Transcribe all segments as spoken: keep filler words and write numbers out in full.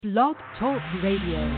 Blog Talk Radio.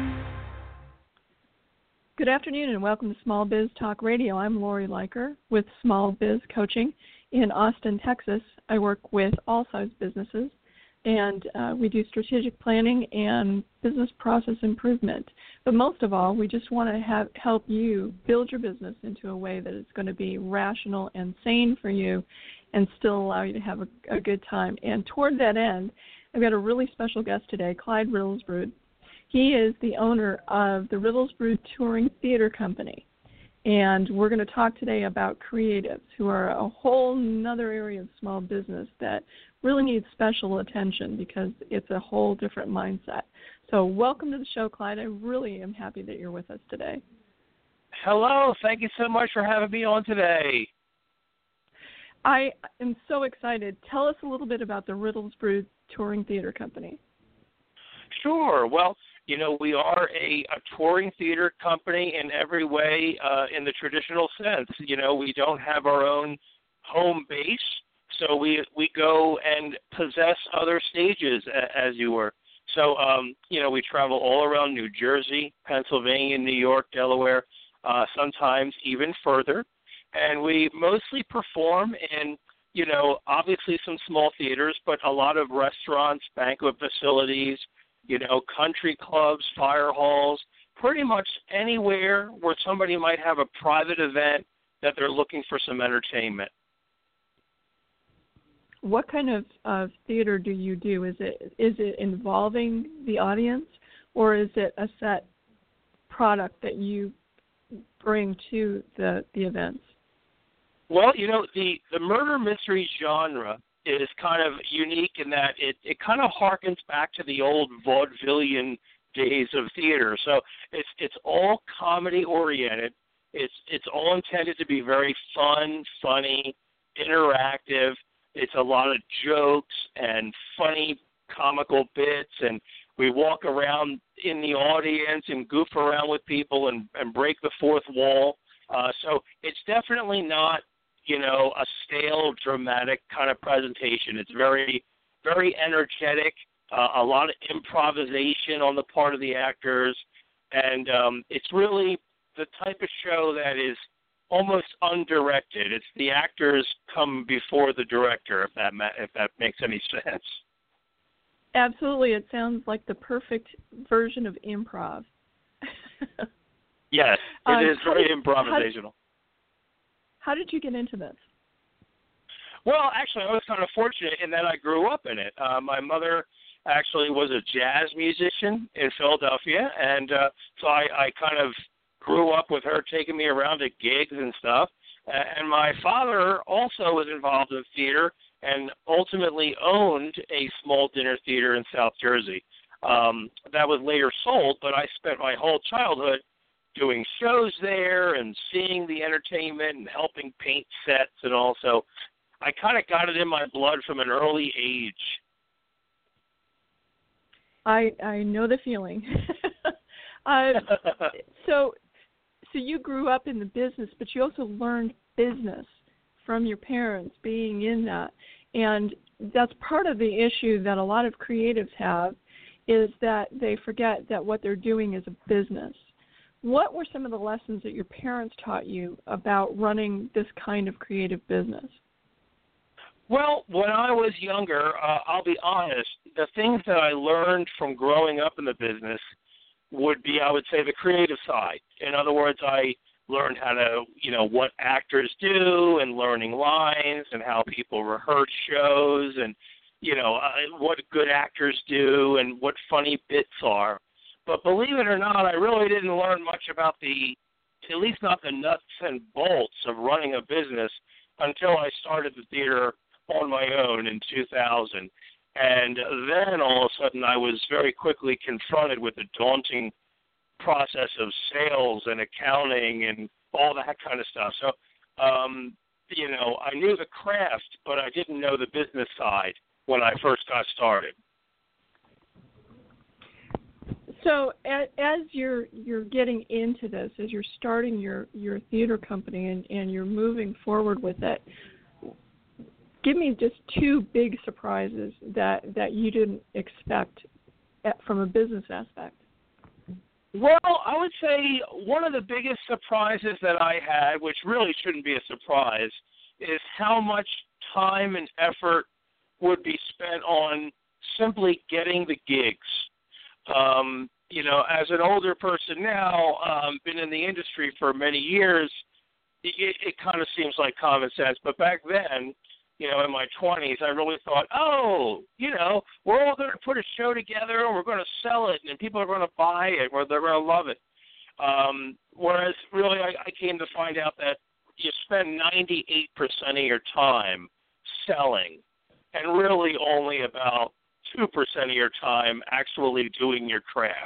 Good afternoon and welcome to Small Biz Talk Radio. I'm Lori Leiker with Small Biz Coaching in Austin, Texas. I work with all size businesses, and uh, we do strategic planning and business process improvement. But most of all, we just want to have, help you build your business into a way that it's going to be rational and sane for you and still allow you to have a, a good time. And toward that end, I've got a really special guest today, Clyde Riddlesbrud. He is the owner of the Riddlesbrud Touring Theater Company. And we're going to talk today about creatives, who are a whole nother area of small business that really needs special attention because it's a whole different mindset. So welcome to the show, Clyde. I really am happy that you're with us today. Hello. Thank you so much for having me on today. I am so excited. Tell us a little bit about the Riddlesbrud Touring Theater Company. Sure. Well, you know, we are a, a touring theater company in every way uh, in the traditional sense. You know, we don't have our own home base, so we we go and possess other stages, as you were. So, um, you know, we travel all around New Jersey, Pennsylvania, New York, Delaware, uh, sometimes even further. And we mostly perform in, you know, obviously some small theaters, but a lot of restaurants, banquet facilities, you know, country clubs, fire halls, pretty much anywhere where somebody might have a private event that they're looking for some entertainment. What kind of uh, theater do you do? Is it is it involving the audience, or is it a set product that you bring to the, the events? Well, you know, the, the murder mystery genre is kind of unique in that it, it kind of harkens back to the old vaudevillian days of theater. So it's it's all comedy oriented. It's it's all intended to be very fun, funny, interactive. It's a lot of jokes and funny comical bits, and we walk around in the audience and goof around with people and, and break the fourth wall. Uh, so it's definitely not, you know, a stale, dramatic kind of presentation. It's very, very energetic, uh, a lot of improvisation on the part of the actors, and um, it's really the type of show that is almost undirected. It's the actors come before the director, if that ma- if that makes any sense. Absolutely. It sounds like the perfect version of improv. Yes, it um, is very did, improvisational. How, how did you get into this? Well, actually, I was kind of fortunate in that I grew up in it. Uh, my mother actually was a jazz musician in Philadelphia, and uh, so I, I kind of grew up with her taking me around to gigs and stuff. Uh, and my father also was involved in theater and ultimately owned a small dinner theater in South Jersey. Um, that was later sold, but I spent my whole childhood doing shows there and seeing the entertainment and helping paint sets, and also I kind of got it in my blood from an early age. I I know the feeling. uh, so so you grew up in the business, but you also learned business from your parents being in that, and that's part of the issue that a lot of creatives have, is that they forget that what they're doing is a business. What were some of the lessons that your parents taught you about running this kind of creative business? Well, when I was younger, uh, I'll be honest, the things that I learned from growing up in the business would be, I would say, the creative side. In other words, I learned how to, you know, what actors do and learning lines and how people rehearse shows and, you know, uh, what good actors do and what funny bits are. But believe it or not, I really didn't learn much about the, at least not the nuts and bolts of running a business until I started the theater on my own in two thousand. And then all of a sudden I was very quickly confronted with the daunting process of sales and accounting and all that kind of stuff. So, um, you know, I knew the craft, but I didn't know the business side when I first got started. So as you're you're getting into this, as you're starting your, your theater company and, and you're moving forward with it, give me just two big surprises that, that you didn't expect from a business aspect? Well, I would say one of the biggest surprises that I had, which really shouldn't be a surprise, is how much time and effort would be spent on simply getting the gigs. Um, you know, as an older person now, um, been in the industry for many years, it, it kind of seems like common sense. But back then, you know, in my twenties, I really thought, oh, you know, we're all going to put a show together and we're going to sell it and people are going to buy it or they're going to love it. Um, whereas really I, I came to find out that you spend ninety-eight percent of your time selling and really only about two percent of your time actually doing your craft.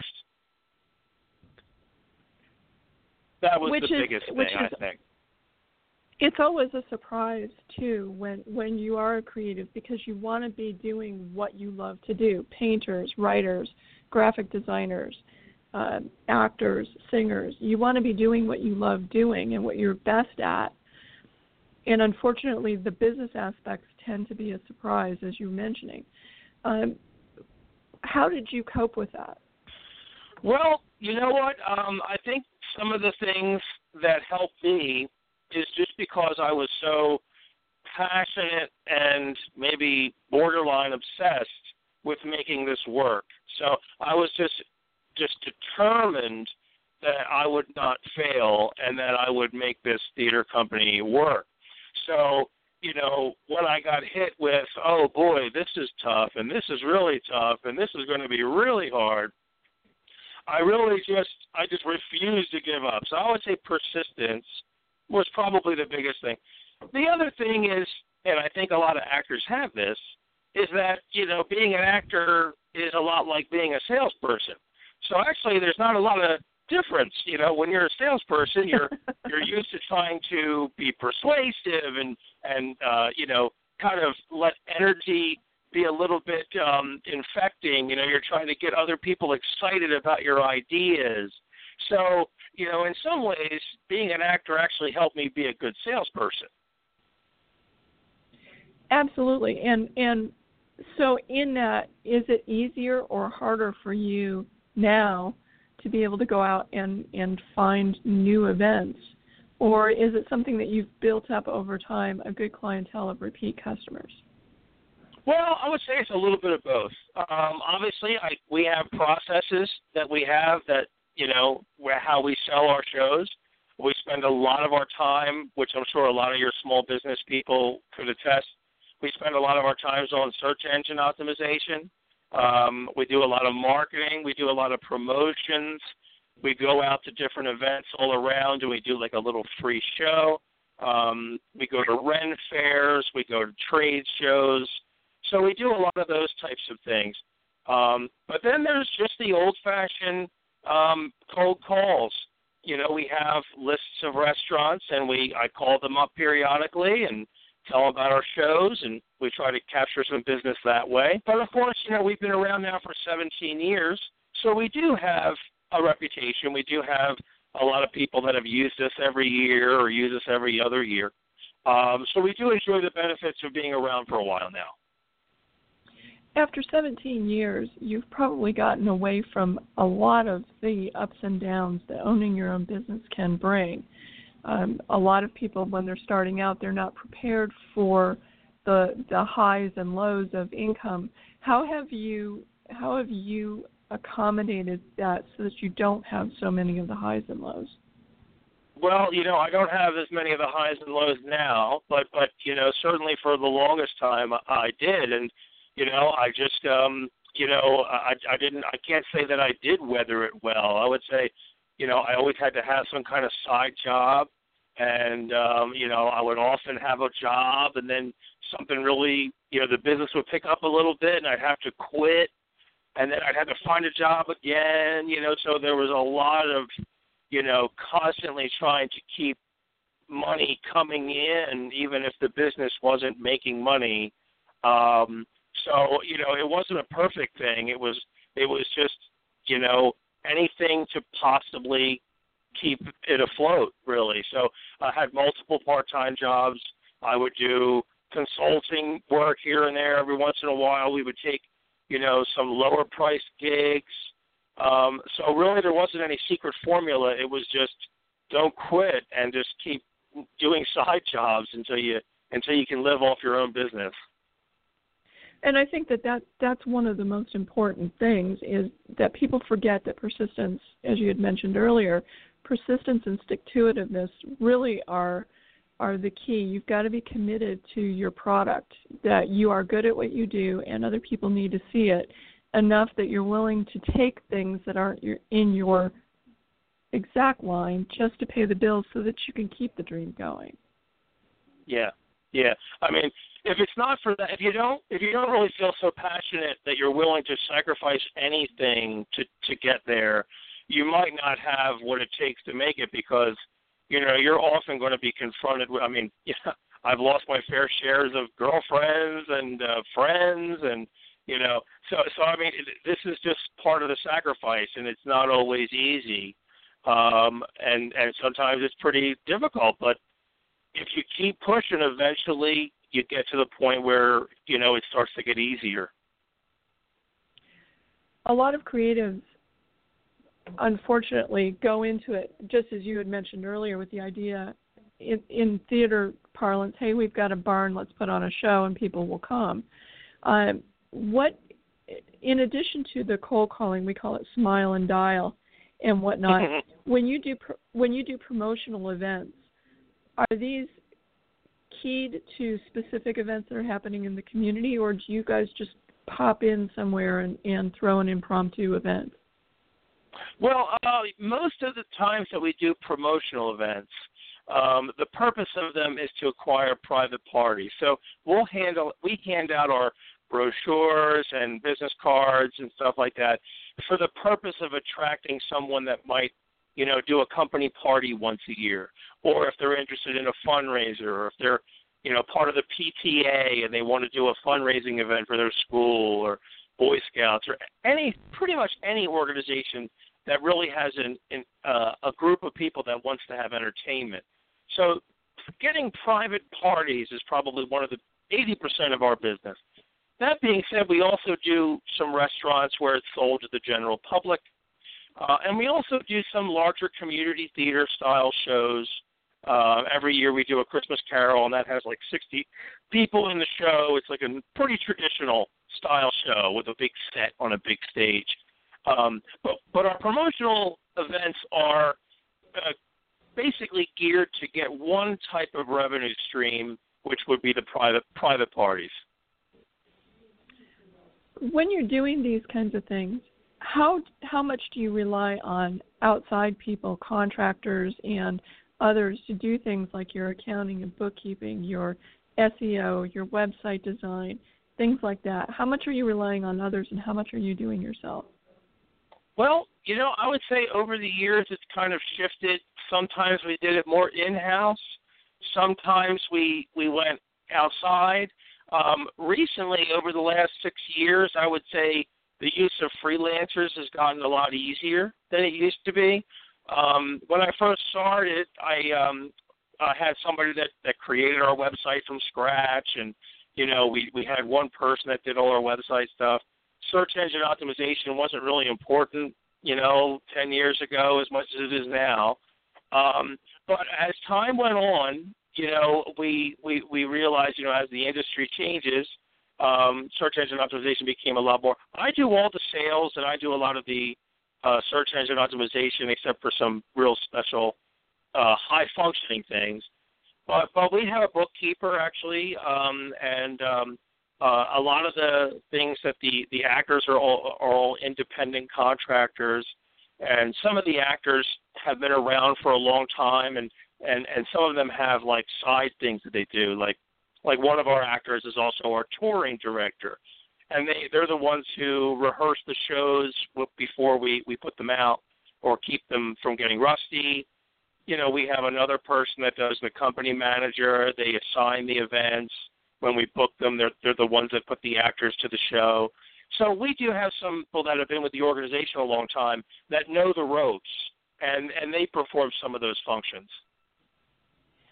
That was which the is, biggest thing, which I is, think. It's always a surprise, too, when, when you are a creative because you want to be doing what you love to do. Painters, writers, graphic designers, uh, actors, singers. You want to be doing what you love doing and what you're best at. And unfortunately, the business aspects tend to be a surprise, as you're mentioning. Um, how did you cope with that? Well, you know what? Um, I think some of the things that helped me is just because I was so passionate and maybe borderline obsessed with making this work. So I was just just determined that I would not fail and that I would make this theater company work. So, you know, when I got hit with, oh, boy, this is tough and this is really tough and this is going to be really hard, I really just, I just refused to give up. So I would say persistence was probably the biggest thing. The other thing is, and I think a lot of actors have this, is that, you know, being an actor is a lot like being a salesperson. So actually there's not a lot of difference. You know, when you're a salesperson, you're you're used to trying to be persuasive and, and uh, you know, kind of let energy be a little bit um, infecting. You know, you're trying to get other people excited about your ideas. So, you know, in some ways, being an actor actually helped me be a good salesperson. Absolutely. And and so in that, is it easier or harder for you now to be able to go out and, and find new events? Or is it something that you've built up over time, a good clientele of repeat customers? Well, I would say it's a little bit of both. Um, obviously, I, we have processes that we have that, you know, where how we sell our shows. We spend a lot of our time, which I'm sure a lot of your small business people could attest, we spend a lot of our time on search engine optimization. Um, we do a lot of marketing. We do a lot of promotions. We go out to different events all around, and we do like a little free show. Um, we go to Ren fairs. We go to trade shows. So we do a lot of those types of things. Um, but then there's just the old-fashioned um, cold calls. You know, we have lists of restaurants, and we I call them up periodically and tell them about our shows, and we try to capture some business that way. But, of course, you know, we've been around now for seventeen years, so we do have a reputation. We do have a lot of people that have used us every year or use us every other year. Um, so we do enjoy the benefits of being around for a while now. After seventeen years, you've probably gotten away from a lot of the ups and downs that owning your own business can bring. Um, a lot of people, when they're starting out, they're not prepared for the the highs and lows of income. How have you how have you accommodated that so that you don't have so many of the highs and lows? Well, you know, I don't have as many of the highs and lows now, but but you know, certainly for the longest time I did, and you know, I just um, you know, I I didn't I can't say that I did weather it well. I would say, you know, I always had to have some kind of side job. And, um, you know, I would often have a job and then something really, you know, the business would pick up a little bit and I'd have to quit. And then I'd have to find a job again, you know, so there was a lot of, you know, constantly trying to keep money coming in, even if the business wasn't making money. Um, so, you know, it wasn't a perfect thing. It was, it was just, you know, anything to possibly keep it afloat, really. So I had multiple part-time jobs. I would do consulting work here and there. Every once in a while we would take you know, some lower priced gigs. Um, so really there wasn't any secret formula. It was just don't quit and just keep doing side jobs until you until you can live off your own business. And I think that, that that's one of the most important things is that people forget that persistence, as you had mentioned earlier, persistence and stick-to-itiveness really are are the key. You've got to be committed to your product, that you are good at what you do and other people need to see it enough that you're willing to take things that aren't your, in your exact line just to pay the bills so that you can keep the dream going. Yeah, yeah. I mean, if it's not for that, if you don't, if you don't really feel so passionate that you're willing to sacrifice anything to to get there, you might not have what it takes to make it because, you know, you're often going to be confronted with. I mean, yeah, I've lost my fair shares of girlfriends and uh, friends, and you know, so so I mean, it, this is just part of the sacrifice, and it's not always easy, um, and and sometimes it's pretty difficult, but if you keep pushing, eventually you get to the point where, you know, it starts to get easier. A lot of creatives, unfortunately, go into it, just as you had mentioned earlier, with the idea in, in theater parlance, hey, we've got a barn, let's put on a show and people will come. Um, what, in addition to the cold calling, we call it smile and dial and whatnot, when you do when you do promotional events, are these keyed to specific events that are happening in the community, or do you guys just pop in somewhere and, and throw an impromptu event? Well, uh, most of the times that we do promotional events, um, the purpose of them is to acquire private parties. So we'll handle, we hand out our brochures and business cards and stuff like that for the purpose of attracting someone that might, you know, do a company party once a year, or if they're interested in a fundraiser, or if they're, you know, part of the P T A and they want to do a fundraising event for their school or Boy Scouts or any, pretty much any organization that really has an, an, uh, a group of people that wants to have entertainment. So getting private parties is probably one of the eighty percent of our business. That being said, we also do some restaurants where it's sold to the general public. Uh, and we also do some larger community theater-style shows. Uh, every year we do a Christmas Carol, and that has like sixty people in the show. It's like a pretty traditional style show with a big set on a big stage. Um, but, but our promotional events are uh, basically geared to get one type of revenue stream, which would be the private private parties. When you're doing these kinds of things, How how much do you rely on outside people, contractors and others, to do things like your accounting and bookkeeping, your S E O, your website design, things like that? How much are you relying on others and how much are you doing yourself? Well, you know, I would say over the years it's kind of shifted. Sometimes we did it more in-house. Sometimes we, we went outside. Um, recently, over the last six years, I would say the use of freelancers has gotten a lot easier than it used to be. Um, when I first started, I, um, I had somebody that, that created our website from scratch, and, you know, we, we had one person that did all our website stuff. Search engine optimization wasn't really important, you know, ten years ago as much as it is now. Um, but as time went on, you know, we, we, we realized, you know, as the industry changes, Um, search engine optimization became a lot more. I do all the sales and I do a lot of the uh, search engine optimization, except for some real special uh, high-functioning things. But but we have a bookkeeper actually, um, and um, uh, a lot of the things that the, the actors are all are all independent contractors, and some of the actors have been around for a long time, and, and, and some of them have like side things that they do, like. Like one of our actors is also our touring director, and they, they're the ones who rehearse the shows before we, we put them out or keep them from getting rusty. You know, we have another person that does the company manager. They assign the events. When we book them, they're, they're the ones that put the actors to the show. So we do have some people that have been with the organization a long time that know the ropes, and, and they perform some of those functions.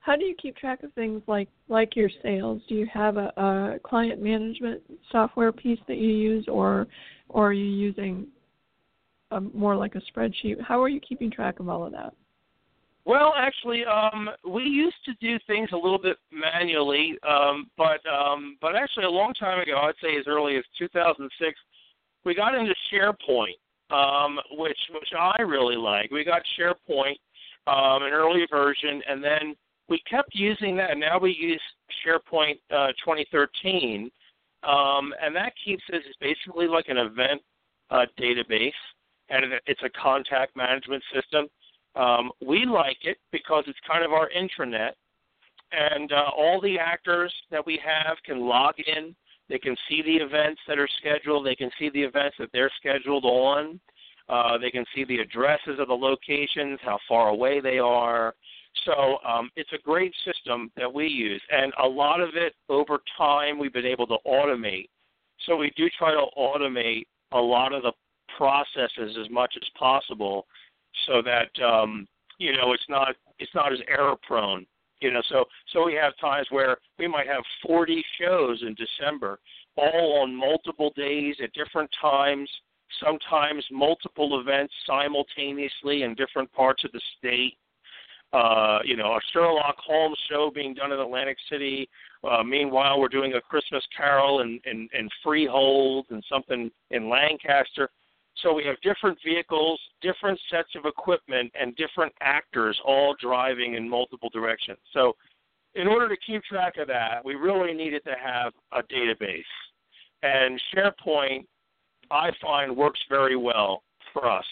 how do you keep track of things like, like your sales? Do you have a, a client management software piece that you use, or or are you using a, more like a spreadsheet? How are you keeping track of all of that? Well, actually, um, we used to do things a little bit manually, um, but um, but actually a long time ago, I'd say as early as two thousand six, we got into SharePoint, um, which which I really like. We got SharePoint, um, an early version, and then we kept using that, and now we use SharePoint uh, twenty thirteen, um, and that keeps it as basically like an event uh, database, and it's a contact management system. Um, we like it because it's kind of our intranet, and uh, all the actors that we have can log in. They can see the events that are scheduled. They can see the events that they're scheduled on. Uh, they can see the addresses of the locations, how far away they are. So um, it's a great system that we use, and a lot of it over time we've been able to automate. So we do try to automate a lot of the processes as much as possible, so that um, you know it's not it's not as error prone. You know, so so we have times where we might have forty shows in December, all on multiple days at different times. Sometimes multiple events simultaneously in different parts of the state. Uh, you know, a Sherlock Holmes show being done in Atlantic City. Uh, meanwhile, we're doing a Christmas Carol in, in, in Freehold and something in Lancaster. So we have different vehicles, different sets of equipment, and different actors all driving in multiple directions. So in order to keep track of that, we really needed to have a database. And SharePoint, I find, works very well for us.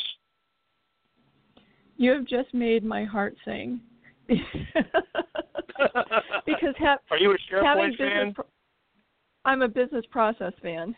You have just made my heart sing. Because ha- Are you a SharePoint fan? Pro- I'm a business process fan.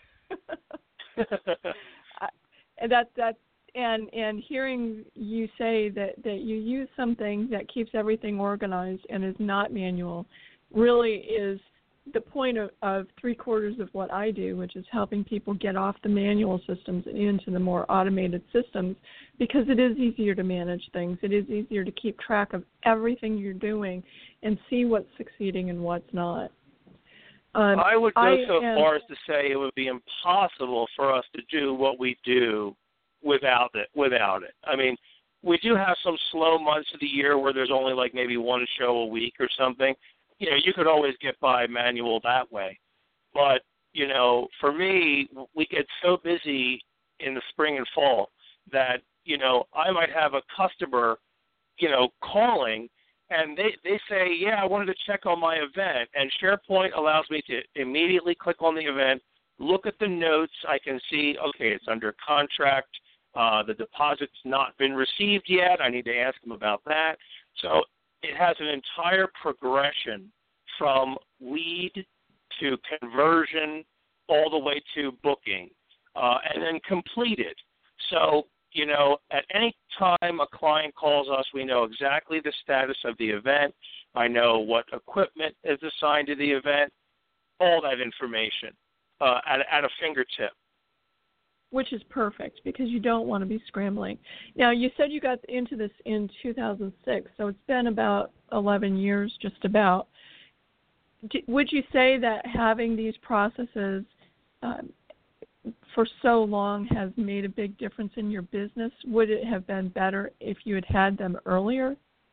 And that that and and hearing you say that, that you use something that keeps everything organized and is not manual really is the point of, of three quarters of what I do, which is helping people get off the manual systems and into the more automated systems, because it is easier to manage things. It is easier to keep track of everything you're doing and see what's succeeding and what's not. Um, I would go I so am, far as to say it would be impossible for us to do what we do without it. Without it, I mean, we do have some slow months of the year where there's only like maybe one show a week or something. You know, you could always get by manual that way. But you know, for me, we get so busy in the spring and fall that you know I might have a customer, you know, calling. And they, they say, yeah, I wanted to check on my event. And SharePoint allows me to immediately click on the event, look at the notes. I can see, okay, it's under contract. Uh, the deposit's not been received yet. I need to ask them about that. So it has an entire progression from lead to conversion all the way to booking, uh, and then completed. So you know, at any time a client calls us, we know exactly the status of the event. I know what equipment is assigned to the event, all that information uh, at, at a fingertip. Which is perfect, because you don't want to be scrambling. Now, you said you got into this in two thousand six, so it's been about eleven years, just about. Would you say that having these processes um, for so long has made a big difference in your business? Would it have been better if you had had them earlier?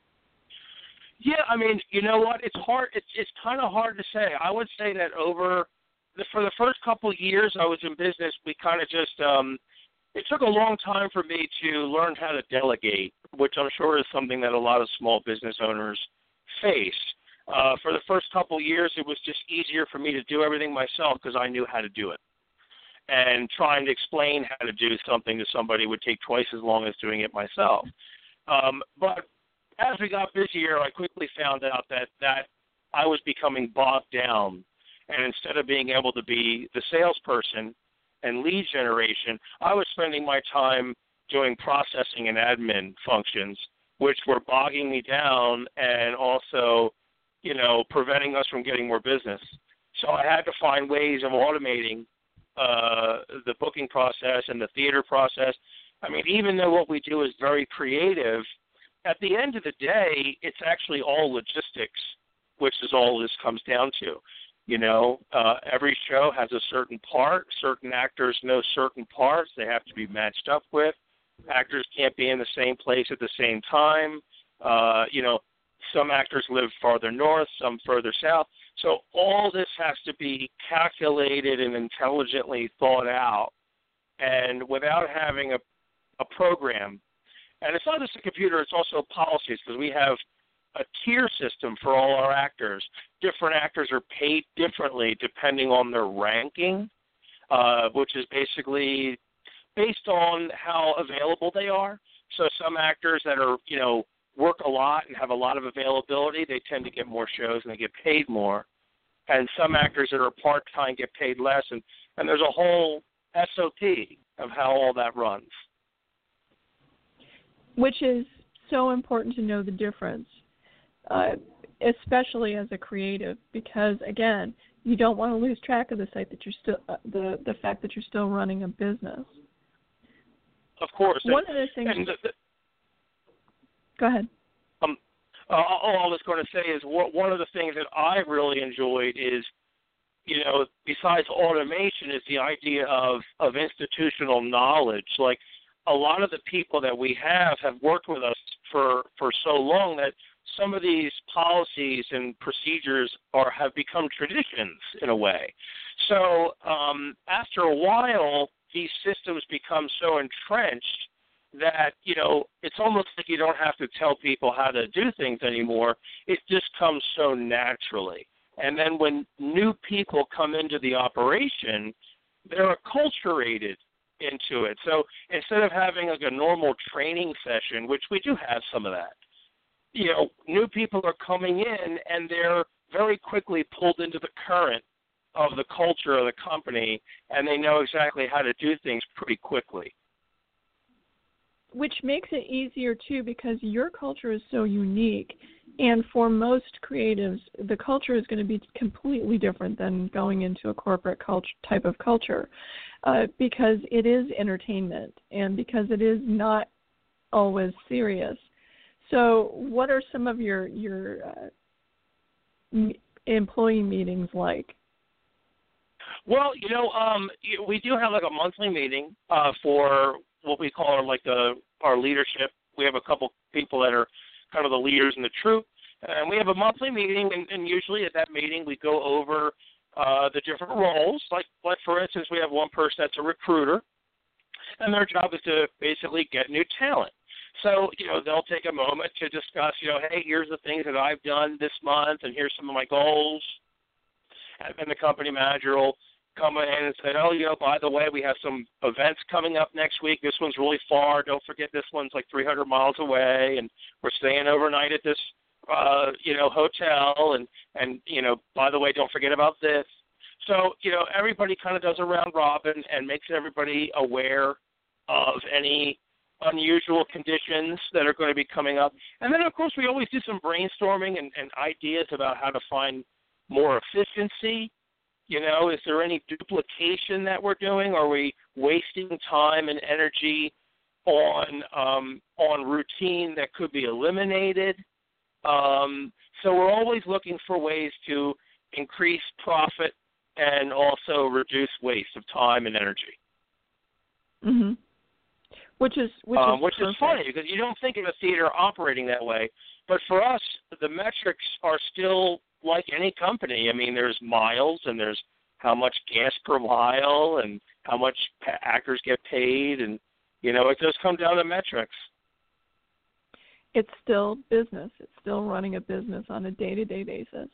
Yeah, I mean, you know what? It's hard. It's it's kind of hard to say. I would say that over the, for the first couple of years I was in business, we kind of just um, it took a long time for me to learn how to delegate, which I'm sure is something that a lot of small business owners face. Uh, for the first couple of years, it was just easier for me to do everything myself because I knew how to do it. And trying to explain how to do something to somebody would take twice as long as doing it myself. Um, but as we got busier, I quickly found out that, that I was becoming bogged down. And instead of being able to be the salesperson and lead generation, I was spending my time doing processing and admin functions, which were bogging me down and also, you know, preventing us from getting more business. So I had to find ways of automating Uh, the booking process and the theater process. I mean, even though what we do is very creative, at the end of the day, it's actually all logistics, which is all this comes down to. You know, uh, every show has a certain part. Certain actors know certain parts they have to be matched up with. Actors can't be in the same place at the same time. Uh, you know, some actors live farther north, some further south. So all this has to be calculated and intelligently thought out. And without having a, a program, and it's not just a computer, it's also policies, because we have a tier system for all our actors. Different actors are paid differently depending on their ranking, uh, which is basically based on how available they are. So some actors that are, you know, work a lot and have a lot of availability, they tend to get more shows and they get paid more. And some actors that are part-time get paid less. And, and there's a whole S O P of how all that runs. Which is so important to know the difference, uh, especially as a creative, because, again, you don't want to lose track of the site that you're still, uh, the, the fact that you're still running a business. Of course. One and, of the things... And the, the, Go ahead. Um, uh, all I was going to say is what, one of the things that I really enjoyed is, you know, besides automation, is the idea of, of institutional knowledge. Like, a lot of the people that we have have worked with us for, for so long that some of these policies and procedures are have become traditions in a way. So um, after a while, these systems become so entrenched that, you know, it's almost like you don't have to tell people how to do things anymore. It just comes so naturally. And then when new people come into the operation, they're acculturated into it. So instead of having like a normal training session, which we do have some of that, you know, new people are coming in and they're very quickly pulled into the current of the culture of the company, and they know exactly how to do things pretty quickly. Which makes it easier, too, because your culture is so unique. And for most creatives, the culture is going to be completely different than going into a corporate culture, type of culture, uh, because it is entertainment and because it is not always serious. So what are some of your, your uh, m- employee meetings like? Well, you know, um, we do have like a monthly meeting uh, for what we call our, like the our leadership. We have a couple people that are kind of the leaders in the troop, and we have a monthly meeting. And, and usually at that meeting, we go over uh, the different roles. Like, like for instance, we have one person that's a recruiter, and their job is to basically get new talent. So, you know, they'll take a moment to discuss, you know, hey, here's the things that I've done this month, and here's some of my goals. And then the company manager will come in and say, oh, you know, by the way, we have some events coming up next week. This one's really far. Don't forget this one's like three hundred miles away, and we're staying overnight at this, uh, you know, hotel. And, and, you know, by the way, don't forget about this. So, you know, everybody kind of does a round robin and makes everybody aware of any unusual conditions that are going to be coming up. And then, of course, we always do some brainstorming and, and ideas about how to find more efficiency. You know, is there any duplication that we're doing? Are we wasting time and energy on um, on routine that could be eliminated? Um, so we're always looking for ways to increase profit and also reduce waste of time and energy. Mm-hmm. Which is which um, is which perfect. is funny because you don't think of a theater operating that way, but for us, the metrics are still like any company. I mean, there's miles and there's how much gas per mile and how much actors get paid, and you know, it does come down to metrics. It's still business. It's still running a business on a day-to-day basis.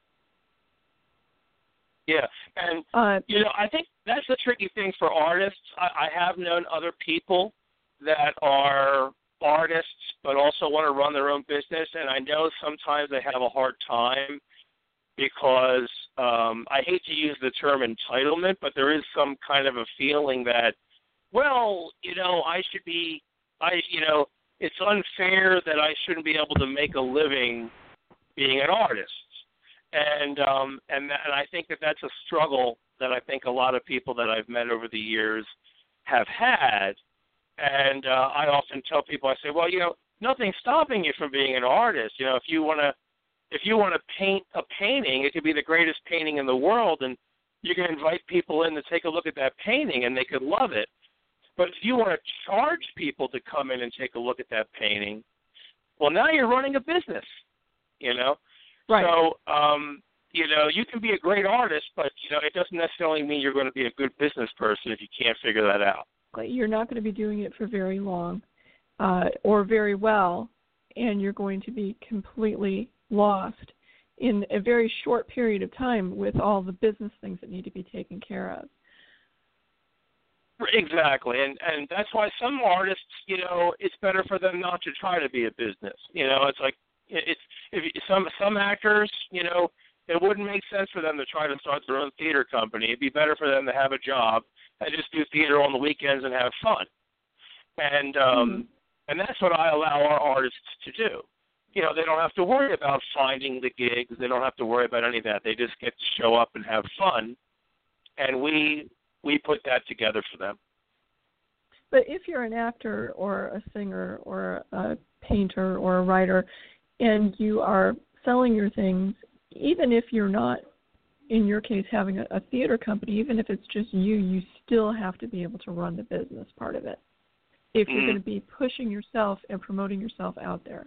Yeah, and uh, you know, I think that's the tricky thing for artists. I, I have known other people that are artists but also want to run their own business, and I know sometimes they have a hard time because um, I hate to use the term entitlement, but there is some kind of a feeling that, well, you know, I should be, I, you know, it's unfair that I shouldn't be able to make a living being an artist. And um, and, that, and I think that that's a struggle that I think a lot of people that I've met over the years have had. And uh, I often tell people, I say, well, you know, nothing's stopping you from being an artist. You know, if you want to, if you want to paint a painting, it could be the greatest painting in the world, and you can invite people in to take a look at that painting, and they could love it. But if you want to charge people to come in and take a look at that painting, well, now you're running a business, you know? Right. So, um, you know, you can be a great artist, but, you know, it doesn't necessarily mean you're going to be a good business person if you can't figure that out. You're not going to be doing it for very long uh, or very well, and you're going to be completely lost in a very short period of time with all the business things that need to be taken care of. Exactly, and and that's why some artists, you know, it's better for them not to try to be a business. You know, it's like it's if some some actors, you know, it wouldn't make sense for them to try to start their own theater company. It'd be better for them to have a job and just do theater on the weekends and have fun. And um, mm-hmm. and that's what I allow our artists to do. You know, they don't have to worry about finding the gigs. They don't have to worry about any of that. They just get to show up and have fun, and we we put that together for them. But if you're an actor or a singer or a painter or a writer, and you are selling your things, even if you're not, in your case, having a, a theater company, even if it's just you, you still have to be able to run the business part of it if you're mm-hmm. going to be pushing yourself and promoting yourself out there.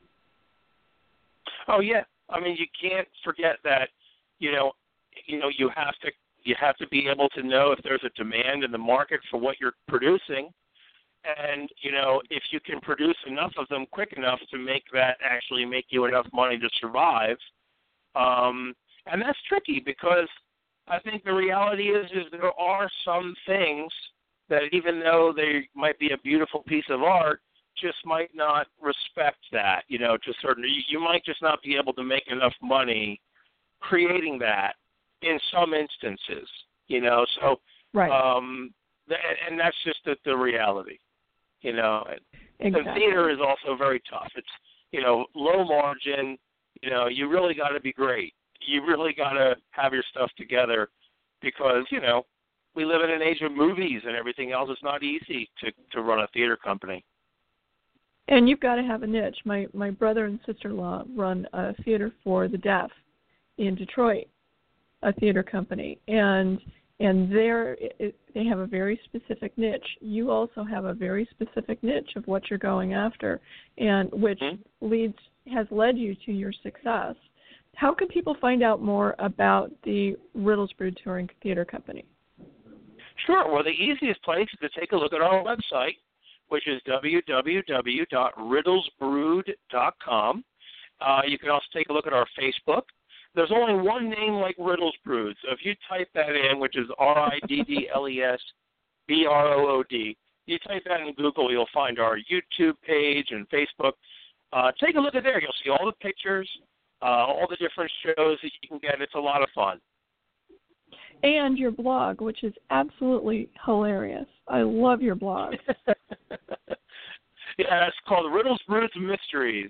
Oh, yeah. I mean, you can't forget that, you know, you know, you have to you have to be able to know if there's a demand in the market for what you're producing. And, you know, if you can produce enough of them quick enough to make that actually make you enough money to survive. Um, and that's tricky because I think the reality is, is there are some things that even though they might be a beautiful piece of art, just might not respect that, you know, to certain, you, you might just not be able to make enough money creating that in some instances, you know, so, right. um, th- and that's just the, the reality, you know, exactly. And theater is also very tough. It's, you know, low margin, you know, you really got to be great. You really got to have your stuff together because, you know, we live in an age of movies and everything else. It's not easy to, to run a theater company. And you've got to have a niche. My my brother and sister-in-law run a theater for the deaf in Detroit, a theater company, and and there they have a very specific niche. You also have a very specific niche of what you're going after, and which mm-hmm. leads has led you to your success. How can people find out more about the Riddles Brewed Touring Theater Company? Sure. Well, the easiest place is to take a look at our website, which is w w w dot riddles brewed dot com. Uh, you can also take a look at our Facebook. There's only one name like Riddles Brewed, so if you type that in, which is R I D D L E S B R O O D, you type that in Google, you'll find our YouTube page and Facebook. Uh, take a look at there. You'll see all the pictures, uh, all the different shows that you can get. It's a lot of fun. And your blog, which is absolutely hilarious. I love your blog. Yeah, it's called Riddles Brewed Mysteries.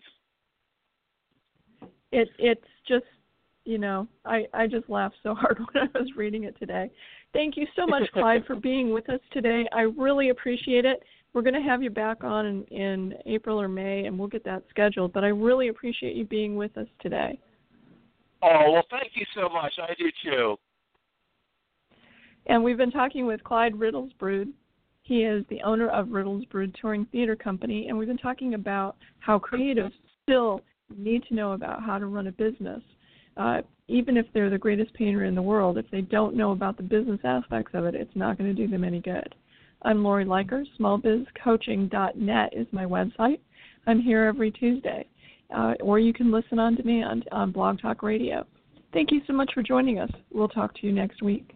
It it's just, you know, I, I just laughed so hard when I was reading it today. Thank you so much, Clyde, for being with us today. I really appreciate it. We're going to have you back on in, in April or May, and we'll get that scheduled. But I really appreciate you being with us today. Oh, well, thank you so much. I do, too. And we've been talking with Clyde Riddles Brewed. He is the owner of Riddles Brewed Touring Theater Company, and we've been talking about how creatives still need to know about how to run a business. Uh, even if they're the greatest painter in the world, if they don't know about the business aspects of it, it's not going to do them any good. I'm Lori Leiker. small biz coaching dot net is my website. I'm here every Tuesday, uh, or you can listen on demand on Blog Talk Radio. Thank you so much for joining us. We'll talk to you next week.